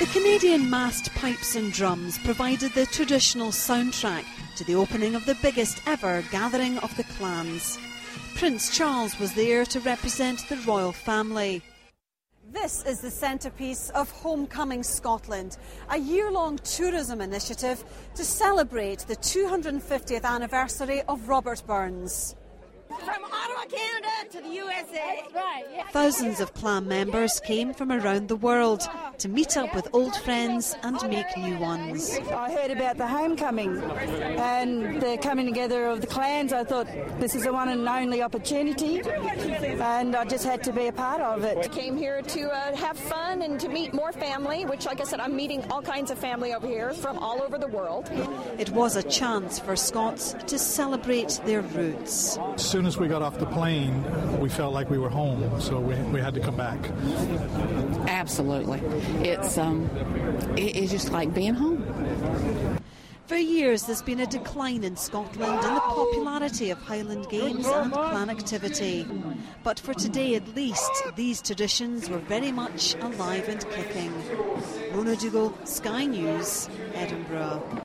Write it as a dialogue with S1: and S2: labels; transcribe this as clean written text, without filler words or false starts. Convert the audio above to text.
S1: The Canadian massed pipes and drums provided the traditional soundtrack to the opening of the biggest ever gathering of the clans. Prince Charles was there to represent the royal family. This is the centrepiece of Homecoming Scotland, a year-long tourism initiative to celebrate the 250th anniversary of Robert Burns.
S2: From Ottawa, Canada to the USA. That's right, yeah.
S1: Thousands of clan members came from around the world to meet up with old friends and make new ones.
S3: I heard about the homecoming and the coming together of the clans. I thought this is a one and only opportunity, and I just had to be a part of it.
S4: I came here to have fun and to meet more family, which, like I said, I'm meeting all kinds of family over here from all over the world.
S1: It was a chance for Scots to celebrate their roots.
S5: As soon as we got off the plane, we felt like we were home, so we had to come back.
S6: Absolutely. It's just like being home.
S1: For years there's been a decline in Scotland in the popularity of Highland games and clan activity. But for today at least, these traditions were very much alive and kicking. Mona Dougal, Sky News, Edinburgh.